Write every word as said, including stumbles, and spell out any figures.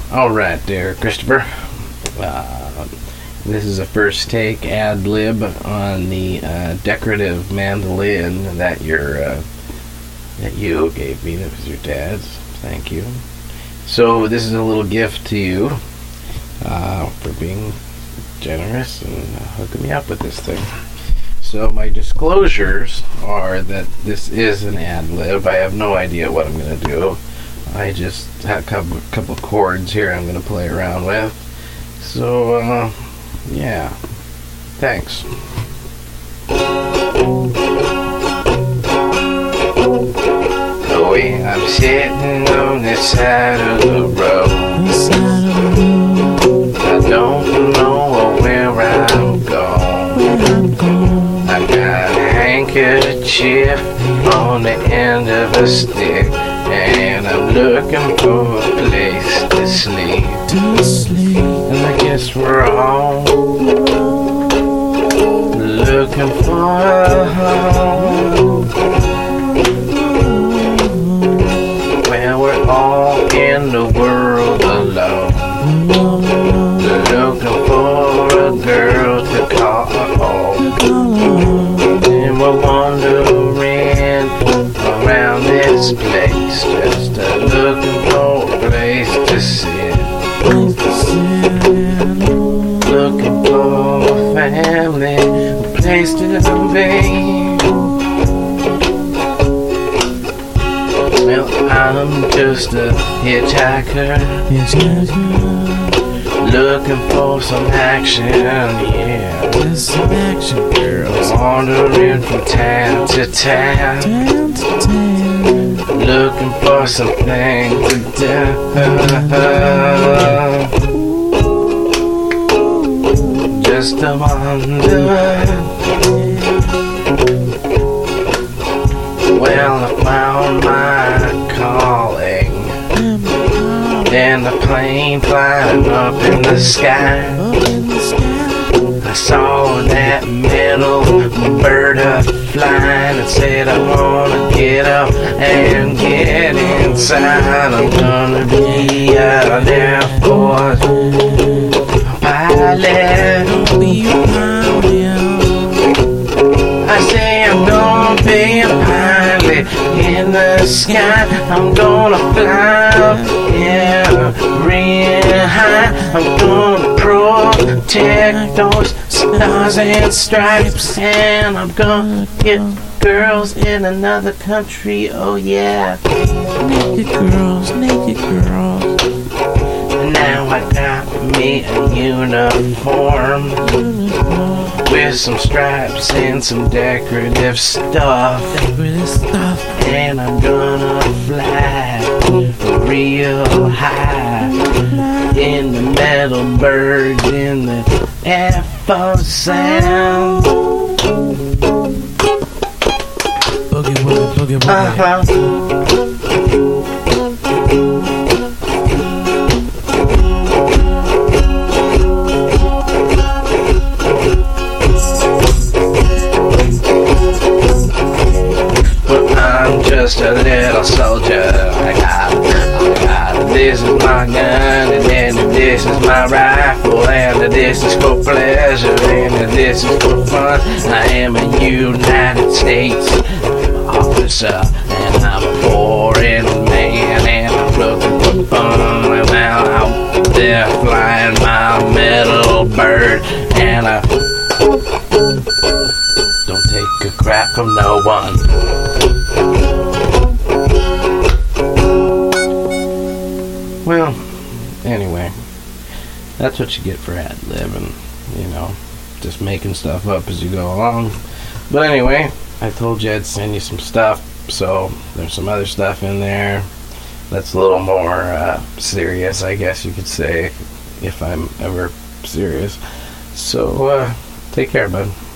All right, there, Christopher. Uh, this is a first take ad lib on the uh, decorative mandolin that your uh, that you gave me. That was your dad's. Thank you. So this is a little gift to you uh, for being generous and uh, hooking me up with this thing. So my disclosures are that this is an ad lib. I have no idea what I'm going to do. I just have a couple, couple chords here I'm going to play around with. So, uh, yeah. Thanks. Oh, yeah, I'm sitting on this side of the road. I don't know where I'm going. I got a handkerchief on the end of a stick, and I'm looking for a place to sleep. To sleep. And I guess we're all looking for a home. Well, we're all in the world alone, looking for a girl to call home. And we're wandering around this place, just uh, looking for a place to sit, looking for a family, a place to be. Well, I'm just a hitchhiker, looking for some action, yeah, just some action, girls. Wandering from town to town, town to town, looking for something to do. Just a wonder. Well, I found my calling, and the plane flying up in the sky. I saw that middle bird up flying and said, I wanna get up and get inside. I'm gonna be an Air Force pilot. I say I'm gonna be a pilot in the sky. I'm gonna fly up, yeah, real high. I'm gonna protect those stars and stripes, and I'm gonna get girls in another country. Oh yeah, naked girls, naked girls. Now I got me a uniform with some stripes and some decorative stuff, decorative stuff. And I'm gonna fly real high in the metal birds in the F O sound. Boogie woogie, boogie woogie. Uh-huh. Just a little soldier. I got, I got, this is my gun, and then this is my rifle, and this is for pleasure, and this is for fun. I am a United States officer, and I'm a foreign man, and I'm looking for fun. And now out there flying my metal bird, and I don't take a crap from no one. Well, anyway, that's what you get for ad-libbing, you know, just making stuff up as you go along. But anyway, I told you I'd send you some stuff, so there's some other stuff in there that's a little more uh, serious, I guess you could say, if I'm ever serious. So, uh, take care, bud.